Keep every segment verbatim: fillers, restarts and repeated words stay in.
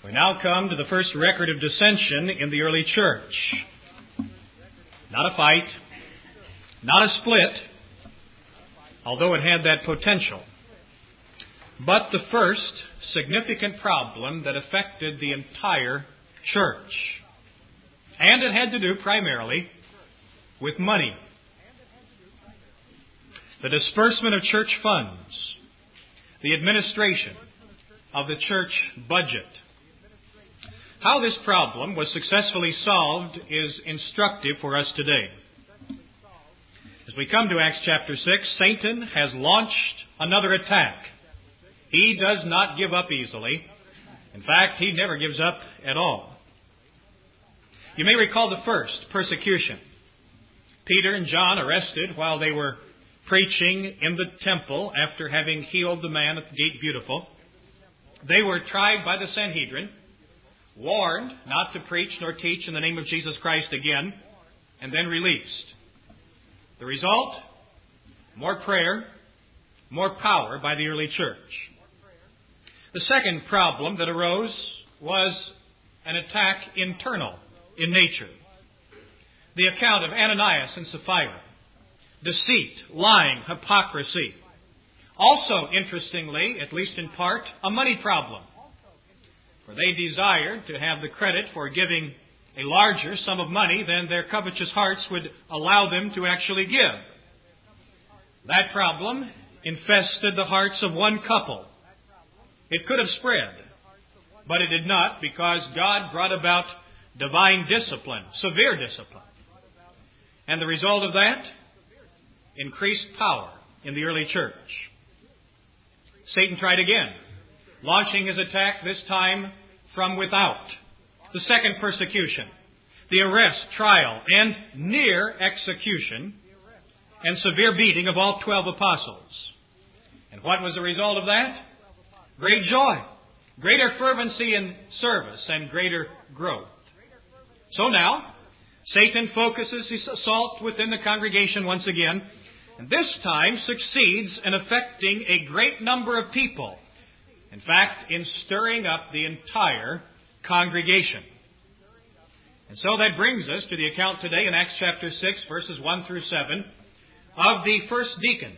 We now come to the first record of dissension in the early church. Not a fight, not a split, although it had that potential, but the first significant problem that affected the entire church. And it had to do primarily with money. The disbursement of church funds, the administration of the church budget. How this problem was successfully solved is instructive for us today. As we come to Acts chapter six, Satan has launched another attack. He does not give up easily. In fact, he never gives up at all. You may recall the first persecution. Peter and John arrested while they were preaching in the temple after having healed the man at the gate beautiful. They were tried by the Sanhedrin, warned not to preach nor teach in the name of Jesus Christ again, and then released. The result? More prayer, more power by the early church. The second problem that arose was an attack internal in nature. The account of Ananias and Sapphira. Deceit, lying, hypocrisy. Also, interestingly, at least in part, a money problem. For they desired to have the credit for giving a larger sum of money than their covetous hearts would allow them to actually give. That problem infested the hearts of one couple. It could have spread, but it did not, because God brought about divine discipline, severe discipline. And the result of that? Increased power in the early church. Satan tried again, launching his attack this time from without. The second persecution, the arrest, trial, and near execution, and severe beating of all twelve apostles. And what was the result of that? Great joy, greater fervency in service, and greater growth. So now, Satan focuses his assault within the congregation once again, and this time succeeds in affecting a great number of people. In fact, in stirring up the entire congregation. And so that brings us to the account today in Acts chapter six, verses one through seven, of the first deacons.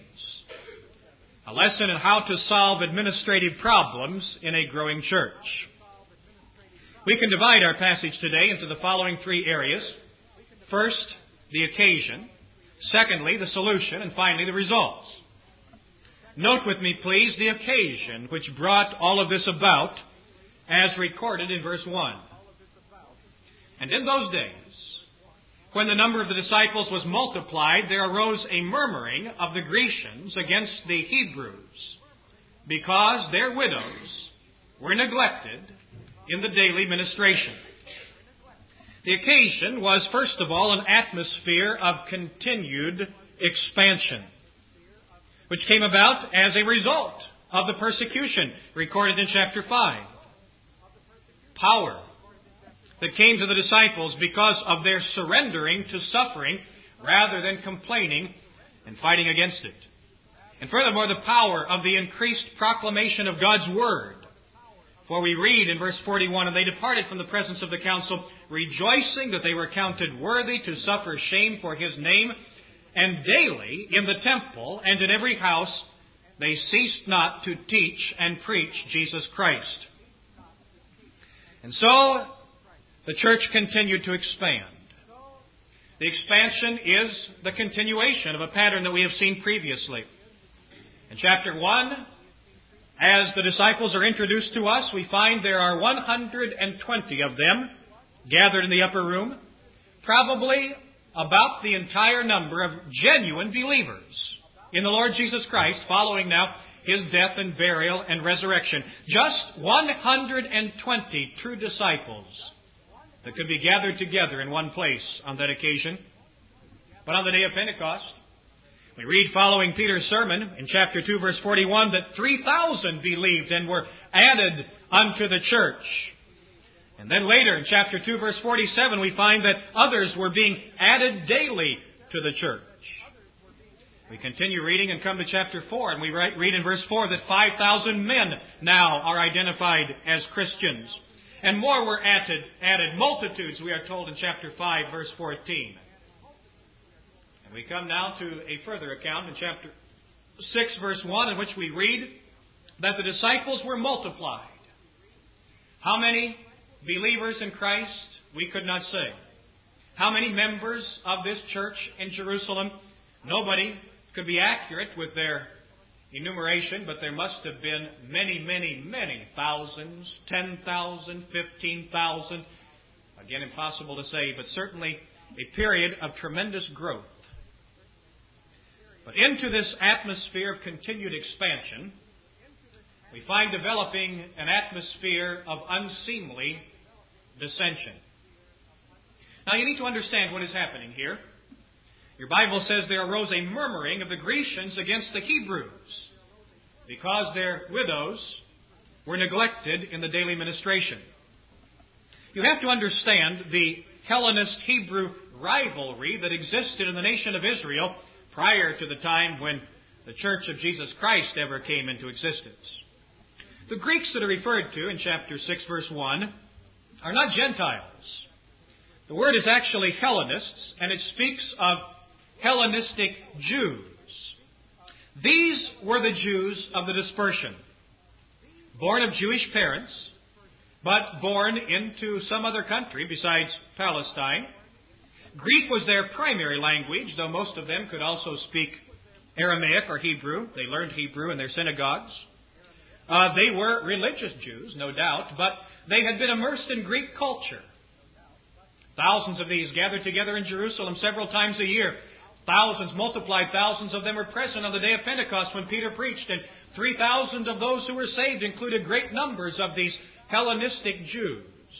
A lesson in how to solve administrative problems in a growing church. We can divide our passage today into the following three areas. First, the occasion. Secondly, the solution. And finally, the results. Note with me, please, the occasion which brought all of this about, as recorded in verse one. And in those days, when the number of the disciples was multiplied, there arose a murmuring of the Grecians against the Hebrews, because their widows were neglected in the daily ministration. The occasion was, first of all, an atmosphere of continued expansion, which came about as a result of the persecution recorded in chapter five. Power that came to the disciples because of their surrendering to suffering rather than complaining and fighting against it. And furthermore, the power of the increased proclamation of God's Word. For we read in verse forty-one, and they departed from the presence of the council, rejoicing that they were counted worthy to suffer shame for His name. And daily in the temple and in every house they ceased not to teach and preach Jesus Christ. And so the church continued to expand. The expansion is the continuation of a pattern that we have seen previously. In chapter one, as the disciples are introduced to us, we find there are one hundred twenty of them gathered in the upper room, probably about the entire number of genuine believers in the Lord Jesus Christ, following now His death and burial and resurrection. Just one hundred twenty true disciples that could be gathered together in one place on that occasion. But on the day of Pentecost, we read following Peter's sermon in chapter two, verse forty-one, that three thousand believed and were added unto the church. And then later in chapter two, verse forty-seven, we find that others were being added daily to the church. We continue reading and come to chapter four, and we read in verse four that five thousand men now are identified as Christians. And more were added, added, multitudes, we are told in chapter five, verse fourteen. And we come now to a further account in chapter six, verse one, in which we read that the disciples were multiplied. How many believers in Christ? We could not say. How many members of this church in Jerusalem? Nobody could be accurate with their enumeration, but there must have been many, many, many thousands, ten thousand, fifteen thousand. Again, impossible to say, but certainly a period of tremendous growth. But into this atmosphere of continued expansion, we find developing an atmosphere of unseemly dissension. Now, you need to understand what is happening here. Your Bible says there arose a murmuring of the Grecians against the Hebrews because their widows were neglected in the daily ministration. You have to understand the Hellenist-Hebrew rivalry that existed in the nation of Israel prior to the time when the Church of Jesus Christ ever came into existence. The Greeks that are referred to in chapter six, verse one, are not Gentiles. The word is actually Hellenists, and it speaks of Hellenistic Jews. These were the Jews of the dispersion, born of Jewish parents, but born into some other country besides Palestine. Greek was their primary language, though most of them could also speak Aramaic or Hebrew. They learned Hebrew in their synagogues. Uh, they were religious Jews, no doubt, but they had been immersed in Greek culture. Thousands of these gathered together in Jerusalem several times a year. Thousands, multiplied thousands of them were present on the day of Pentecost when Peter preached, and three thousand of those who were saved included great numbers of these Hellenistic Jews.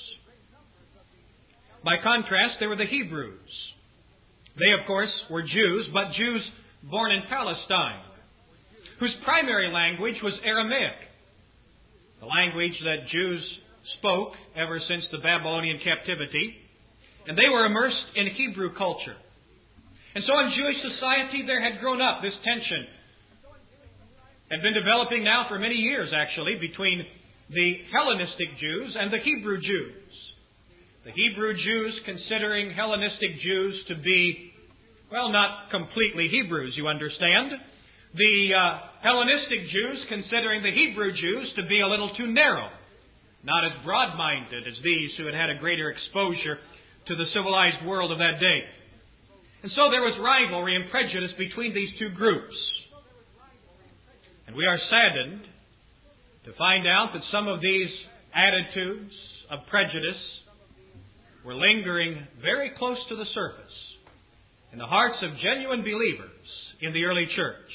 By contrast, there were the Hebrews. They, of course, were Jews, but Jews born in Palestine, whose primary language was Aramaic, the language that Jews spoke ever since the Babylonian captivity. And they were immersed in Hebrew culture. And so in Jewish society there had grown up this tension. Had been developing now for many years, actually, between the Hellenistic Jews and the Hebrew Jews. The Hebrew Jews considering Hellenistic Jews to be, well, not completely Hebrews, you understand. The uh, Hellenistic Jews considering the Hebrew Jews to be a little too narrow, not as broad-minded as these who had had a greater exposure to the civilized world of that day. And so there was rivalry and prejudice between these two groups. And we are saddened to find out that some of these attitudes of prejudice were lingering very close to the surface in the hearts of genuine believers in the early church.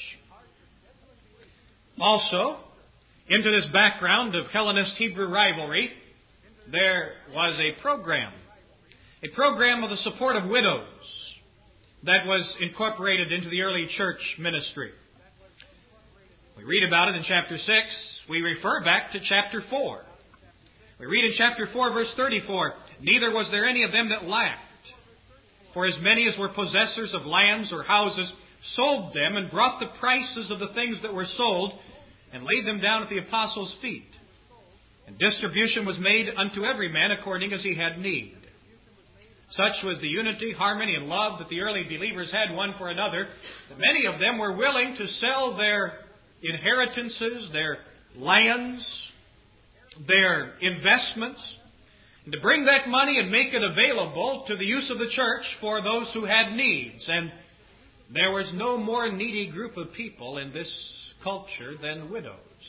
Also, into this background of Hellenist-Hebrew rivalry, there was a program A program of the support of widows that was incorporated into the early church ministry. We read about it in chapter six. We refer back to chapter four. We read in chapter four, verse thirty-four, "Neither was there any of them that lacked. For as many as were possessors of lands or houses sold them and brought the prices of the things that were sold and laid them down at the apostles' feet. And distribution was made unto every man according as he had need." Such was the unity, harmony, and love that the early believers had one for another, that many of them were willing to sell their inheritances, their lands, their investments, and to bring that money and make it available to the use of the church for those who had needs. And there was no more needy group of people in this culture than widows.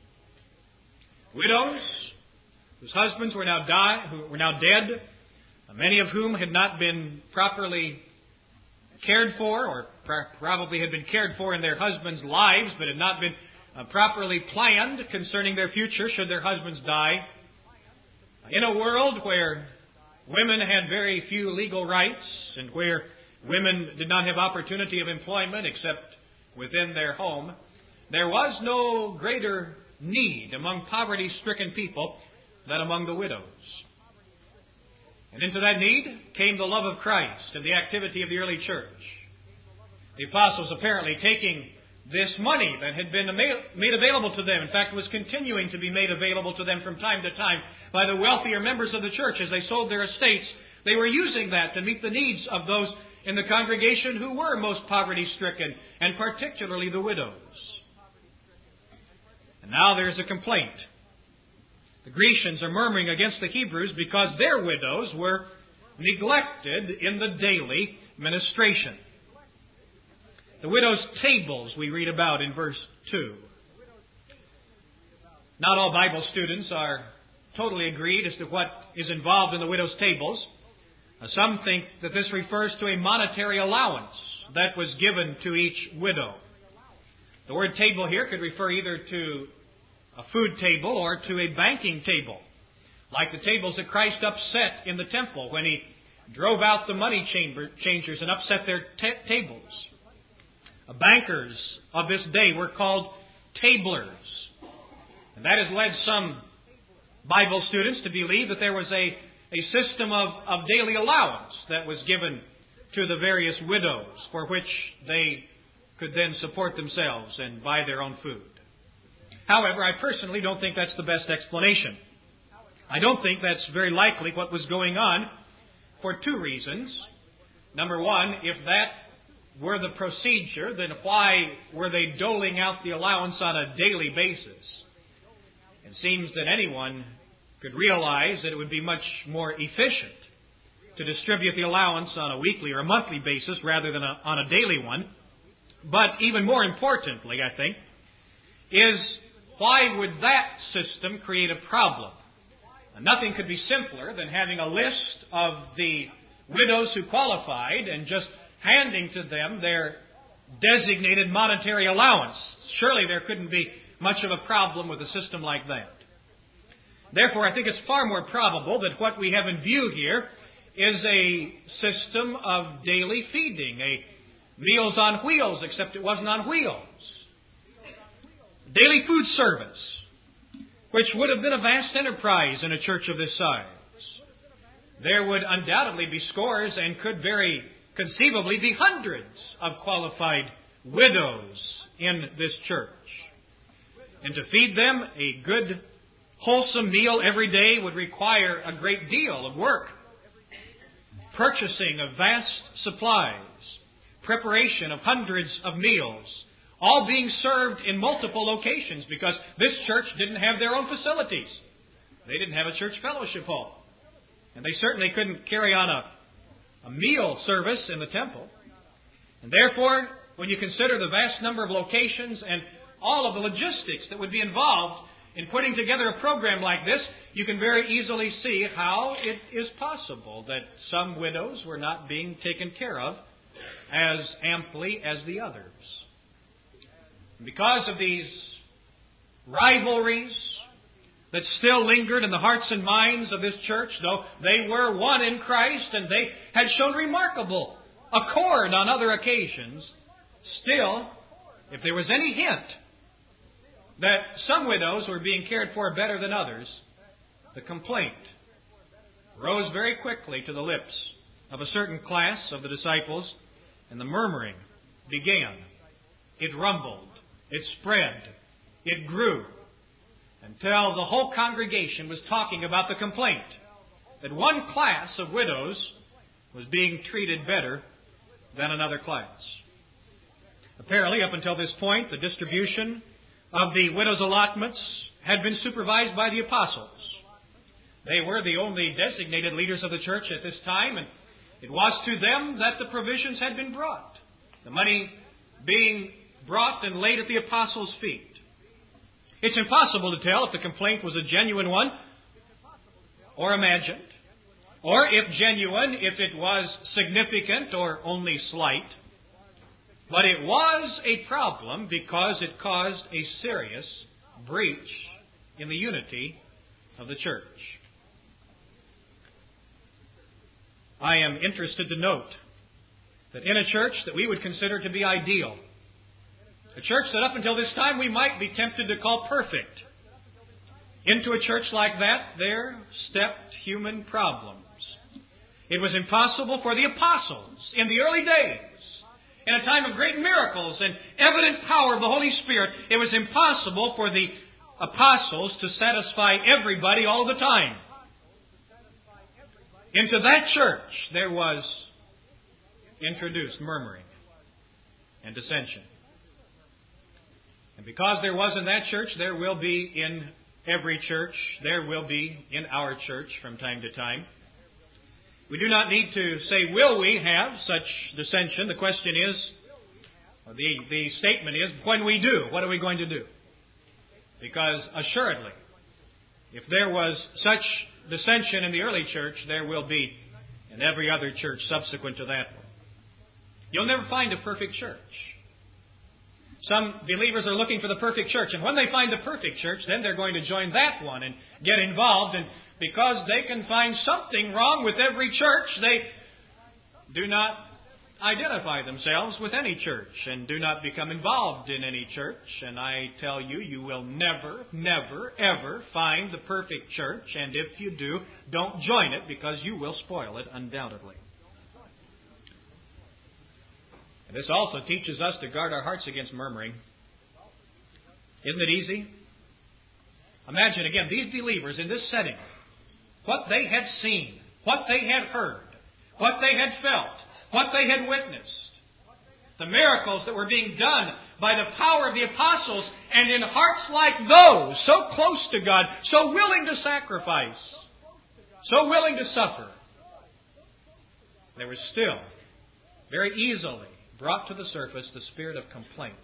Widows whose husbands were now die, who were now dead, many of whom had not been properly cared for, or probably had been cared for in their husbands' lives, but had not been uh, properly planned concerning their future should their husbands die. In a world where women had very few legal rights, and where women did not have opportunity of employment except within their home, there was no greater need among poverty-stricken people than among the widows. And into that need came the love of Christ and the activity of the early church. The apostles apparently taking this money that had been made available to them. In fact, was continuing to be made available to them from time to time by the wealthier members of the church as they sold their estates. They were using that to meet the needs of those in the congregation who were most poverty-stricken, and particularly the widows. And now there's a complaint. The Grecians are murmuring against the Hebrews because their widows were neglected in the daily ministration. The widows' tables we read about in verse two. Not all Bible students are totally agreed as to what is involved in the widows' tables. Some think that this refers to a monetary allowance that was given to each widow. The word table here could refer either to a food table or to a banking table, like the tables that Christ upset in the temple when He drove out the money chamber, changers and upset their t- tables. Bankers of this day were called tablers. And that has led some Bible students to believe that there was a, a system of, of daily allowance that was given to the various widows for which they could then support themselves and buy their own food. However, I personally don't think that's the best explanation. I don't think that's very likely what was going on for two reasons. Number one, if that were the procedure, then why were they doling out the allowance on a daily basis? It seems that anyone could realize that it would be much more efficient to distribute the allowance on a weekly or a monthly basis rather than a, on a daily one. But even more importantly, I think, is why would that system create a problem? And nothing could be simpler than having a list of the widows who qualified and just handing to them their designated monetary allowance. Surely there couldn't be much of a problem with a system like that. Therefore, I think it's far more probable that what we have in view here is a system of daily feeding, a meals on wheels, except it wasn't on wheels. Daily food service, which would have been a vast enterprise in a church of this size. There would undoubtedly be scores and could very conceivably be hundreds of qualified widows in this church. And to feed them a good, wholesome meal every day would require a great deal of work. Purchasing of vast supplies, preparation of hundreds of meals, all being served in multiple locations because this church didn't have their own facilities. They didn't have a church fellowship hall. And they certainly couldn't carry on a, a meal service in the temple. And therefore, when you consider the vast number of locations and all of the logistics that would be involved in putting together a program like this, you can very easily see how it is possible that some widows were not being taken care of as amply as the others. Because of these rivalries that still lingered in the hearts and minds of this church, though they were one in Christ and they had shown remarkable accord on other occasions, still, if there was any hint that some widows were being cared for better than others, the complaint rose very quickly to the lips of a certain class of the disciples, and the murmuring began. It rumbled. It spread. It grew until the whole congregation was talking about the complaint that one class of widows was being treated better than another class. Apparently, up until this point, the distribution of the widows' allotments had been supervised by the apostles. They were the only designated leaders of the church at this time, and it was to them that the provisions had been brought, the money being brought and laid at the apostles' feet. It's impossible to tell if the complaint was a genuine one or imagined, or if genuine, if it was significant or only slight. But it was a problem because it caused a serious breach in the unity of the church. I am interested to note that in a church that we would consider to be ideal, a church that up until this time we might be tempted to call perfect, into a church like that, there stepped human problems. It was impossible for the apostles in the early days, In a time of great miracles and evident power of the Holy Spirit, it was impossible for the apostles to satisfy everybody all the time. Into that church there was introduced murmuring and dissension. And because there was in that church, there will be in every church, there will be in our church from time to time. We do not need to say, will we have such dissension? The question is, or the, the statement is, when we do, what are we going to do? Because assuredly, if there was such dissension in the early church, there will be in every other church subsequent to that one. You'll never find a perfect church. Some believers are looking for the perfect church, and when they find the perfect church, then they're going to join that one and get involved. And because they can find something wrong with every church, they do not identify themselves with any church and do not become involved in any church. And I tell you, you will never, never, ever find the perfect church. And if you do, don't join it, because you will spoil it undoubtedly. And this also teaches us to guard our hearts against murmuring. Isn't it easy? Imagine again, these believers in this setting, what they had seen, what they had heard, what they had felt, what they had witnessed, the miracles that were being done by the power of the apostles, and in hearts like those, so close to God, so willing to sacrifice, so willing to suffer, there was still very easily brought to the surface the spirit of complaint.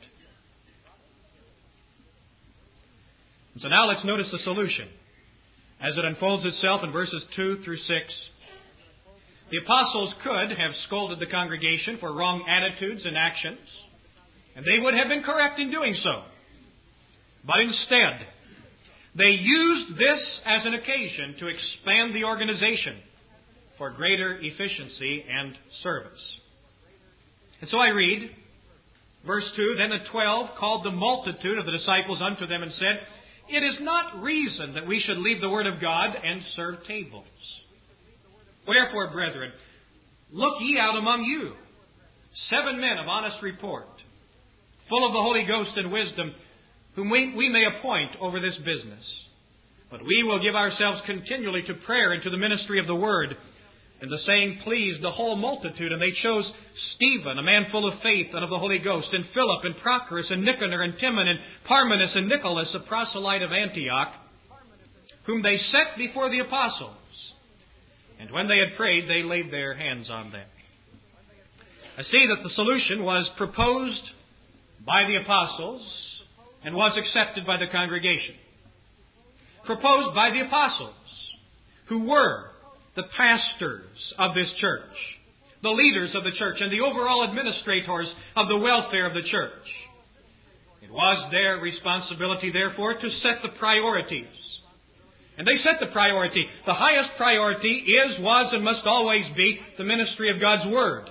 And so now let's notice the solution as it unfolds itself in verses two through six. The apostles could have scolded the congregation for wrong attitudes and actions, and they would have been correct in doing so. But instead, they used this as an occasion to expand the organization for greater efficiency and service. And so I read, verse two, Then the twelve called the multitude of the disciples unto them and said, It is not reason that we should leave the word of God and serve tables. Wherefore, brethren, look ye out among you seven men of honest report, full of the Holy Ghost and wisdom, whom we, we may appoint over this business. But we will give ourselves continually to prayer and to the ministry of the word. And the saying pleased the whole multitude, and they chose Stephen, a man full of faith and of the Holy Ghost, and Philip, and Prochorus, and Nicanor, and Timon, and Parmenas, and Nicholas, a proselyte of Antioch, whom they set before the apostles. And when they had prayed, they laid their hands on them. I see that the solution was proposed by the apostles and was accepted by the congregation. Proposed by the apostles, who were the pastors of this church, the leaders of the church, and the overall administrators of the welfare of the church. It was their responsibility, therefore, to set the priorities. And they set the priority. The highest priority is, was, and must always be the ministry of God's Word.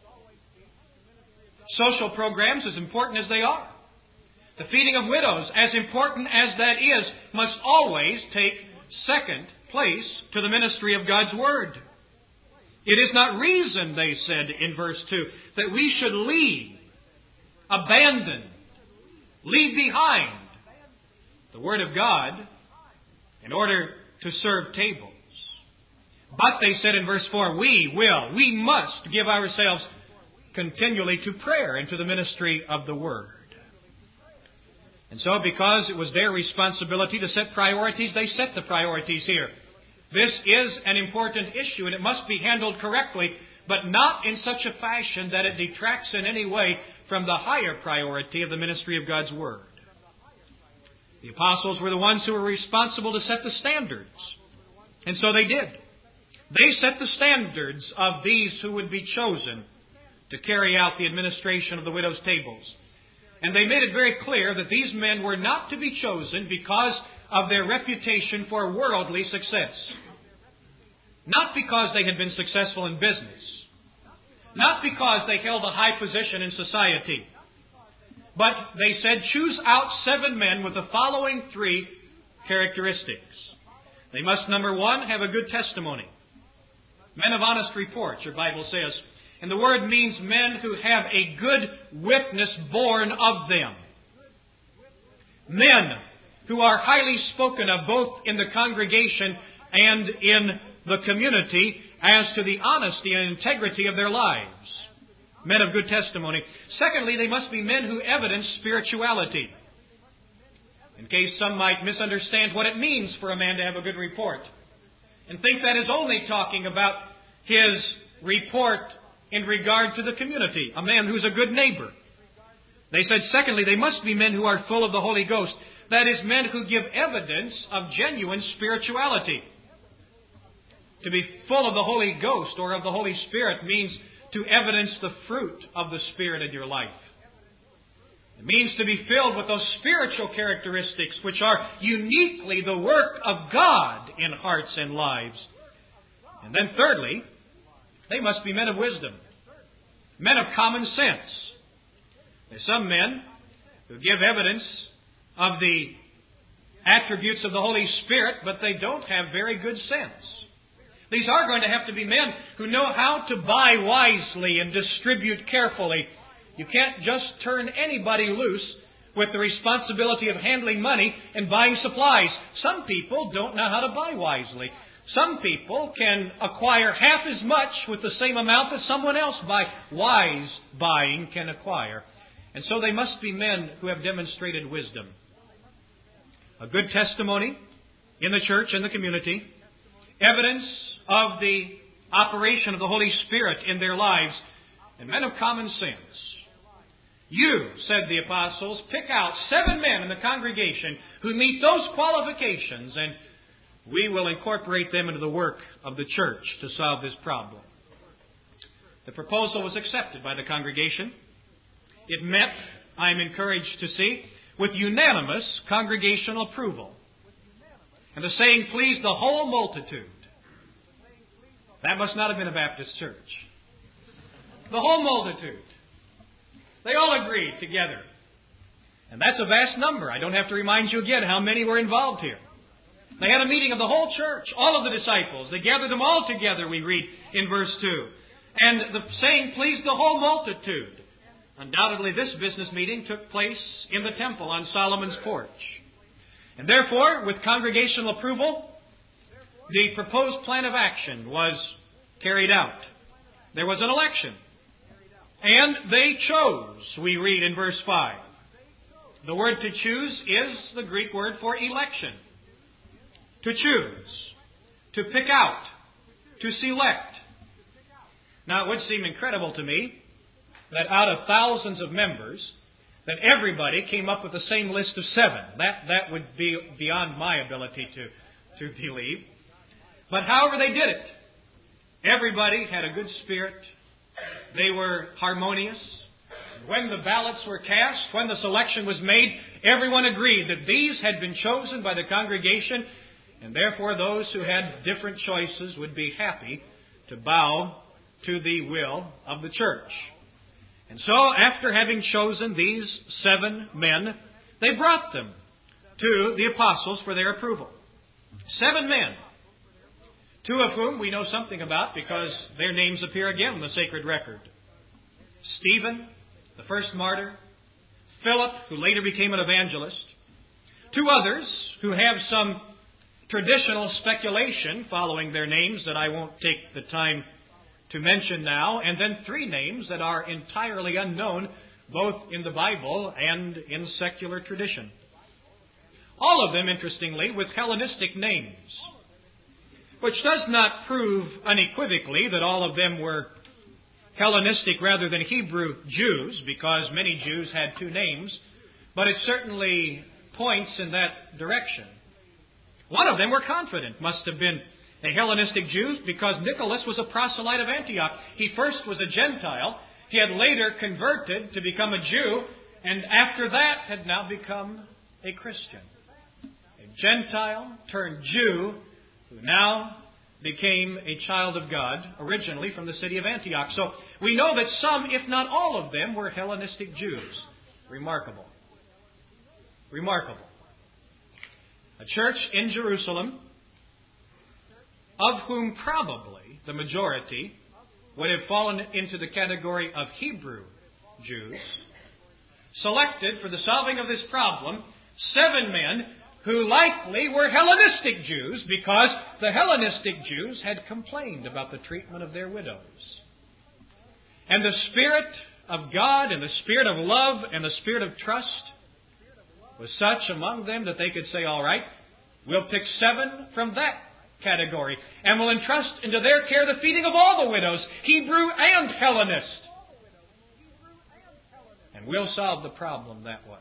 Social programs, as important as they are, the feeding of widows, as important as that is, must always take second place to the ministry of God's Word. It is not reason, they said in verse two, that we should leave, abandon, leave behind the Word of God in order to serve tables. But they said in verse four, we will, we must give ourselves continually to prayer and to the ministry of the Word. And so, because it was their responsibility to set priorities, they set the priorities here. This is an important issue, and it must be handled correctly, but not in such a fashion that it detracts in any way from the higher priority of the ministry of God's Word. The apostles were the ones who were responsible to set the standards. And so they did. They set the standards of these who would be chosen to carry out the administration of the widows' tables. And they made it very clear that these men were not to be chosen because of their reputation for worldly success. Not because they had been successful in business. Not because they held a high position in society. But they said, choose out seven men with the following three characteristics. They must, number one, have a good testimony. Men of honest report, your Bible says. And the word means men who have a good witness borne of them. Men who are highly spoken of both in the congregation and in the community as to the honesty and integrity of their lives. Men of good testimony. Secondly, they must be men who evidence spirituality. In case some might misunderstand what it means for a man to have a good report and think that is only talking about his report in regard to the community, a man who's a good neighbor. They said, secondly, they must be men who are full of the Holy Ghost. That is, men who give evidence of genuine spirituality. To be full of the Holy Ghost or of the Holy Spirit means to evidence the fruit of the Spirit in your life. It means to be filled with those spiritual characteristics which are uniquely the work of God in hearts and lives. And then thirdly, they must be men of wisdom, men of common sense. There's some men who give evidence of the attributes of the Holy Spirit, but they don't have very good sense. These are going to have to be men who know how to buy wisely and distribute carefully. You can't just turn anybody loose with the responsibility of handling money and buying supplies. Some people don't know how to buy wisely. Some people can acquire half as much with the same amount that someone else by wise buying can acquire. And so they must be men who have demonstrated wisdom. A good testimony in the church and the community. Evidence of the operation of the Holy Spirit in their lives. And men of common sense. You, said the apostles, pick out seven men in the congregation who meet those qualifications, and we will incorporate them into the work of the church to solve this problem. The proposal was accepted by the congregation. It met, I am encouraged to see, with unanimous congregational approval. And the saying pleased the whole multitude. That must not have been a Baptist church. The whole multitude. They all agreed together. And that's a vast number. I don't have to remind you again how many were involved here. They had a meeting of the whole church, all of the disciples. They gathered them all together, we read in verse two. And the saying pleased the whole multitude. Undoubtedly, this business meeting took place in the temple on Solomon's porch. And therefore, with congregational approval, the proposed plan of action was carried out. There was an election. And they chose, we read in verse five. The word to choose is the Greek word for election. To choose. To pick out. To select. Now, it would seem incredible to me that out of thousands of members, that everybody came up with the same list of seven. That, that would be beyond my ability to, to believe. But however they did it, everybody had a good spirit. They were harmonious. When the ballots were cast, when the selection was made, everyone agreed that these had been chosen by the congregation, and therefore those who had different choices would be happy to bow to the will of the church. And so, after having chosen these seven men, they brought them to the apostles for their approval. Seven men. Two of whom we know something about because their names appear again in the sacred record. Stephen, the first martyr. Philip, who later became an evangelist. Two others who have some traditional speculation following their names that I won't take the time to mention now. And then three names that are entirely unknown both in the Bible and in secular tradition. All of them, interestingly, with Hellenistic names. Which does not prove unequivocally that all of them were Hellenistic rather than Hebrew Jews, because many Jews had two names, but it certainly points in that direction. One of them we're confident must have been a Hellenistic Jew, because Nicholas was a proselyte of Antioch. He first was a Gentile. He had later converted to become a Jew, and after that had now become a Christian. A Gentile turned Jew, who now became a child of God, originally from the city of Antioch. So we know that some, if not all of them, were Hellenistic Jews. Remarkable. Remarkable. A church in Jerusalem, of whom probably the majority would have fallen into the category of Hebrew Jews, selected for the solving of this problem seven men who likely were Hellenistic Jews, because the Hellenistic Jews had complained about the treatment of their widows. And the Spirit of God and the Spirit of love and the Spirit of trust was such among them that they could say, all right, we'll pick seven from that category and we'll entrust into their care the feeding of all the widows, Hebrew and Hellenist. And we'll solve the problem that way.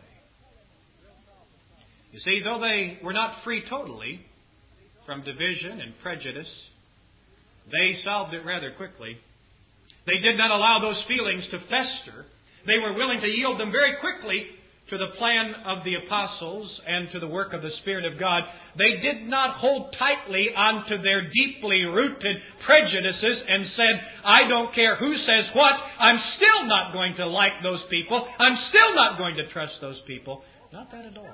You see, though they were not free totally from division and prejudice, they solved it rather quickly. They did not allow those feelings to fester. They were willing to yield them very quickly to the plan of the apostles and to the work of the Spirit of God. They did not hold tightly onto their deeply rooted prejudices and said, I don't care who says what, I'm still not going to like those people, I'm still not going to trust those people. Not that at all.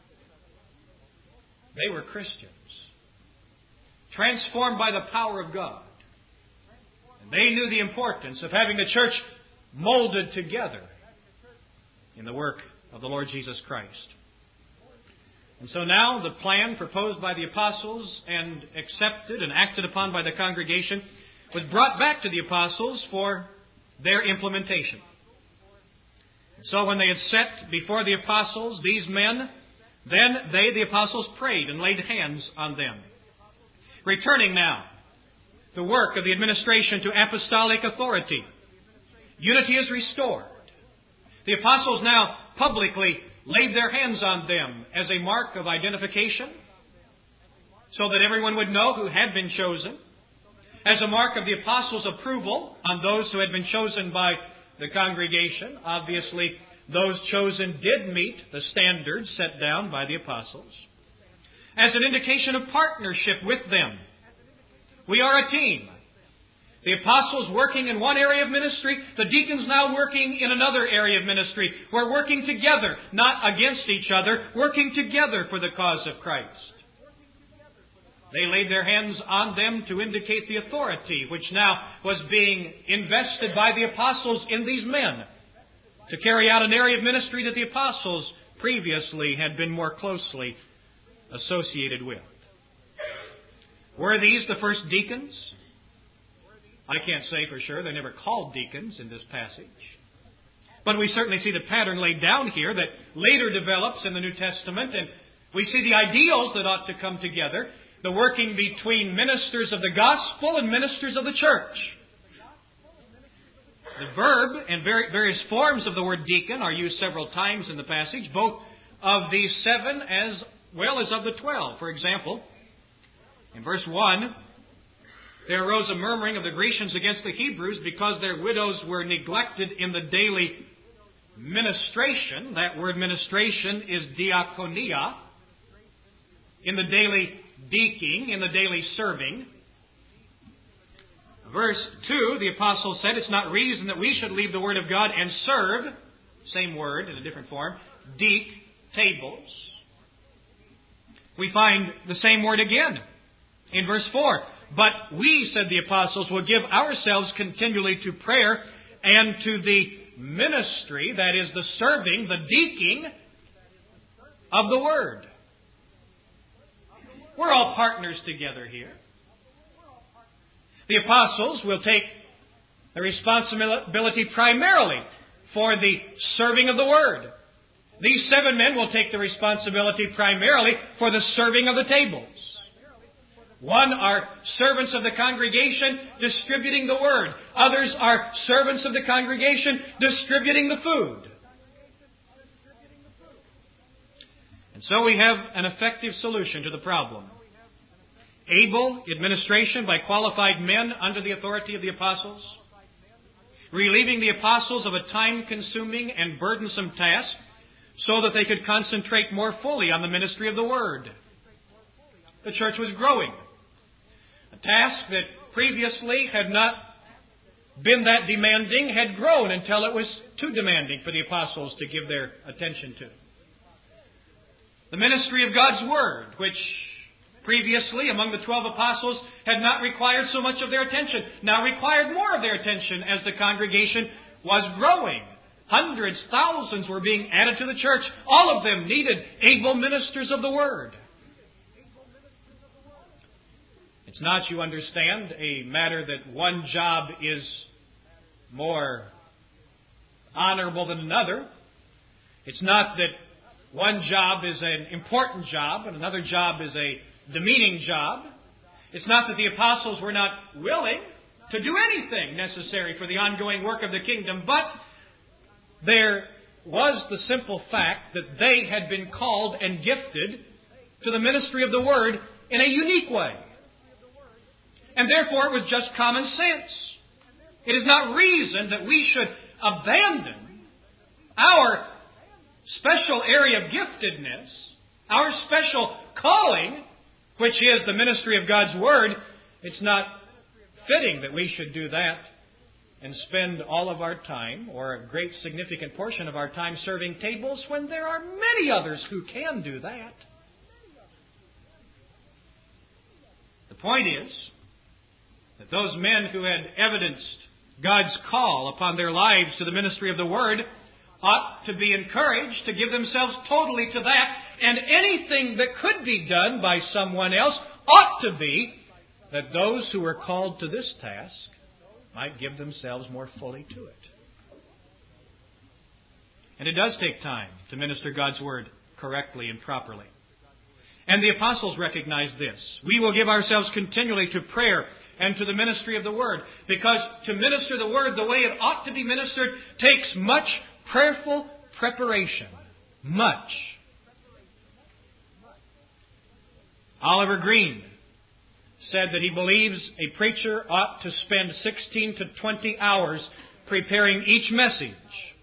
They were Christians, transformed by the power of God. And they knew the importance of having the church molded together in the work of the Lord Jesus Christ. And so now the plan proposed by the apostles and accepted and acted upon by the congregation was brought back to the apostles for their implementation. And so when they had set before the apostles these men, then they, the apostles, prayed and laid hands on them. Returning now, the work of the administration to apostolic authority. Unity is restored. The apostles now publicly laid their hands on them as a mark of identification, so that everyone would know who had been chosen, as a mark of the apostles' approval on those who had been chosen by the congregation. Obviously, those chosen did meet the standards set down by the apostles. As an indication of partnership with them. We are a team. The apostles working in one area of ministry, the deacons now working in another area of ministry. We're working together, not against each other, working together for the cause of Christ. They laid their hands on them to indicate the authority which now was being invested by the apostles in these men, to carry out an area of ministry that the apostles previously had been more closely associated with. Were these the first deacons? I can't say for sure. They're never called deacons in this passage. But we certainly see the pattern laid down here that later develops in the New Testament, and we see the ideals that ought to come together, the working between ministers of the gospel and ministers of the church. The verb and various forms of the word deacon are used several times in the passage, both of these seven as well as of the twelve. For example, in verse one, there arose a murmuring of the Grecians against the Hebrews because their widows were neglected in the daily ministration. That word ministration is diakonia. In the daily deaking, in the daily serving. Verse two, the apostle said, it's not reason that we should leave the word of God and serve, same word in a different form, deek, tables. We find the same word again in verse four. But we, said the apostles, will give ourselves continually to prayer and to the ministry, that is the serving, the deaking of the word. We're all partners together here. The apostles will take the responsibility primarily for the serving of the word. These seven men will take the responsibility primarily for the serving of the tables. One are servants of the congregation distributing the word. Others are servants of the congregation distributing the food. And so we have an effective solution to the problem. Able administration by qualified men under the authority of the apostles, relieving the apostles of a time-consuming and burdensome task so that they could concentrate more fully on the ministry of the Word. The church was growing. A task that previously had not been that demanding had grown until it was too demanding for the apostles to give their attention to. The ministry of God's Word, which previously among the twelve apostles had not required so much of their attention, now required more of their attention as the congregation was growing. Hundreds, thousands were being added to the church. All of them needed able ministers of the Word. It's not, you understand, a matter that one job is more honorable than another. It's not that one job is an important job and another job is a demeaning job. It's not that the apostles were not willing to do anything necessary for the ongoing work of the kingdom, but there was the simple fact that they had been called and gifted to the ministry of the Word in a unique way. And therefore it was just common sense. It is not reason that we should abandon our special area of giftedness, our special calling, which is the ministry of God's Word. It's not fitting that we should do that and spend all of our time, or a great significant portion of our time, serving tables when there are many others who can do that. The point is that those men who had evidenced God's call upon their lives to the ministry of the Word ought to be encouraged to give themselves totally to that, and anything that could be done by someone else ought to be that those who are called to this task might give themselves more fully to it. And it does take time to minister God's Word correctly and properly. And the apostles recognized this. We will give ourselves continually to prayer and to the ministry of the Word, because to minister the Word the way it ought to be ministered takes much prayerful preparation. Much. Oliver Green said that he believes a preacher ought to spend sixteen to twenty hours preparing each message.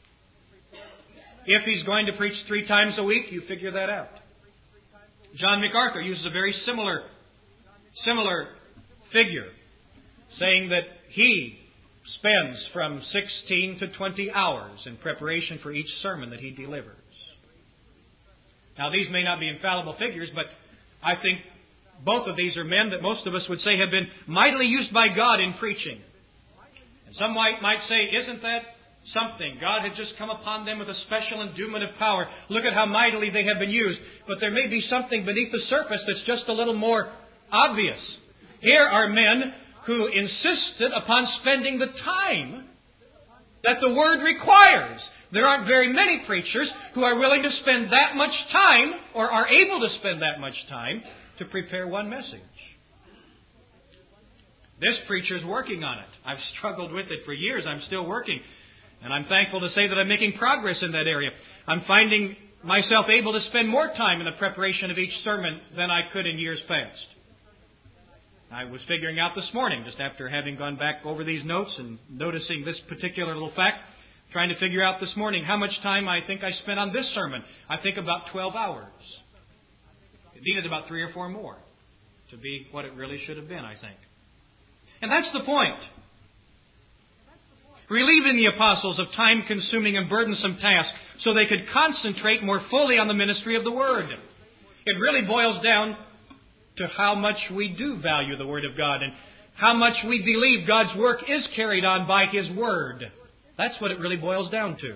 If he's going to preach three times a week, you figure that out. John MacArthur uses a very similar, similar figure, saying that he spends from sixteen to twenty hours in preparation for each sermon that he delivers. Now, these may not be infallible figures, but I think both of these are men that most of us would say have been mightily used by God in preaching. And some might, might say, isn't that something? God had just come upon them with a special endowment of power. Look at how mightily they have been used. But there may be something beneath the surface that's just a little more obvious. Here are men who insisted upon spending the time that the Word requires. There aren't very many preachers who are willing to spend that much time, or are able to spend that much time, to prepare one message. This preacher's working on it. I've struggled with it for years. I'm still working. And I'm thankful to say that I'm making progress in that area. I'm finding myself able to spend more time in the preparation of each sermon than I could in years past. I was figuring out this morning, just after having gone back over these notes and noticing this particular little fact, trying to figure out this morning how much time I think I spent on this sermon. I think about twelve hours. It needed about three or four more to be what it really should have been, I think. And that's the point. Relieving the apostles of time-consuming and burdensome tasks so they could concentrate more fully on the ministry of the Word. It really boils down to how much we do value the Word of God and how much we believe God's work is carried on by His Word. That's what it really boils down to.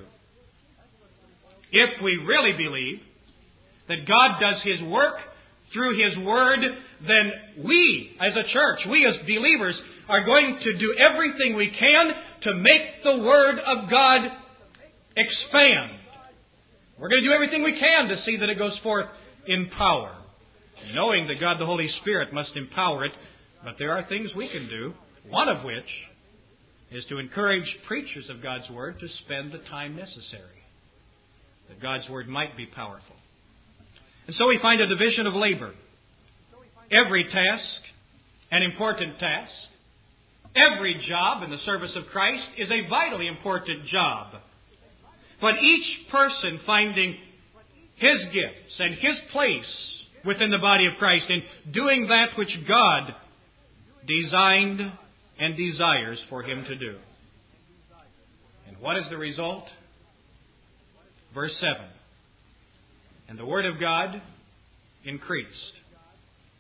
If we really believe that God does His work through His Word, then we, as a church, we as believers, are going to do everything we can to make the Word of God expand. We're going to do everything we can to see that it goes forth in power, knowing that God the Holy Spirit must empower it. But there are things we can do, one of which is to encourage preachers of God's Word to spend the time necessary, that God's Word might be powerful. And so we find a division of labor. Every task, an important task. Every job in the service of Christ is a vitally important job. But each person finding his gifts and his place within the body of Christ in doing that which God designed and desires for him to do. And what is the result? Verse seven. And the Word of God increased.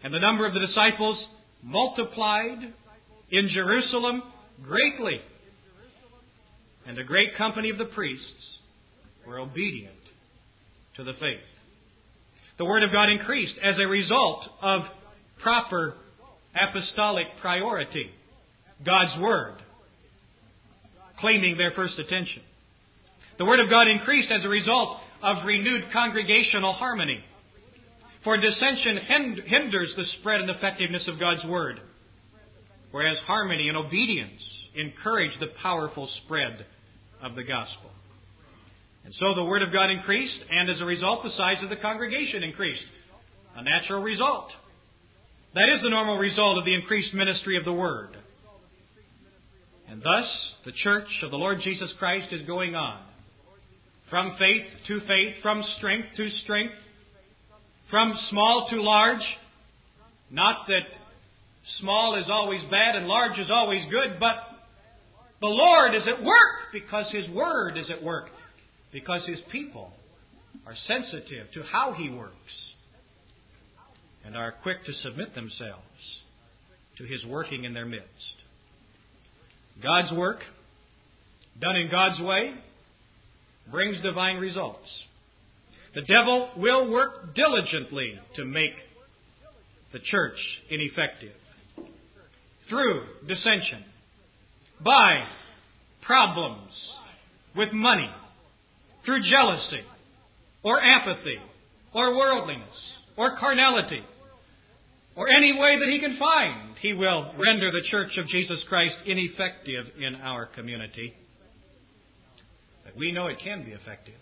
And the number of the disciples multiplied in Jerusalem greatly. And a great company of the priests were obedient to the faith. The Word of God increased as a result of proper apostolic priority. God's Word claiming their first attention. The Word of God increased as a result of renewed congregational harmony. For dissension hinders the spread and effectiveness of God's Word, whereas harmony and obedience encourage the powerful spread of the gospel. And so the Word of God increased, and as a result, the size of the congregation increased. A natural result. That is the normal result of the increased ministry of the Word. And thus, the church of the Lord Jesus Christ is going on. From faith to faith, from strength to strength, from small to large. Not that small is always bad and large is always good, but the Lord is at work because His Word is at work. Because His people are sensitive to how He works and are quick to submit themselves to His working in their midst. God's work, done in God's way, brings divine results. The devil will work diligently to make the church ineffective through dissension, by problems with money, through jealousy, or apathy, or worldliness, or carnality, or any way that he can find, he will render the church of Jesus Christ ineffective in our community. But we know it can be effective.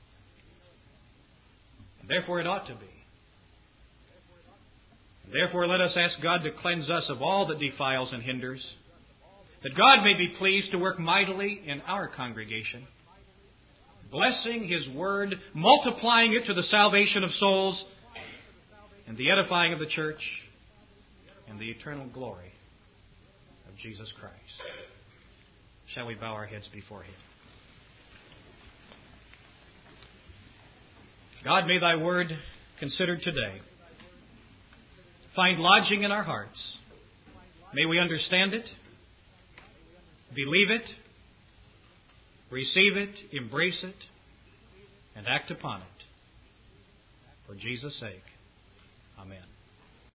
And therefore it ought to be. And therefore let us ask God to cleanse us of all that defiles and hinders, that God may be pleased to work mightily in our congregation, blessing His Word, multiplying it to the salvation of souls, and the edifying of the church, and the eternal glory of Jesus Christ. Shall we bow our heads before Him? God, may Thy Word, considered today, find lodging in our hearts. May we understand it, believe it, receive it, embrace it, and act upon it. For Jesus' sake. Amen.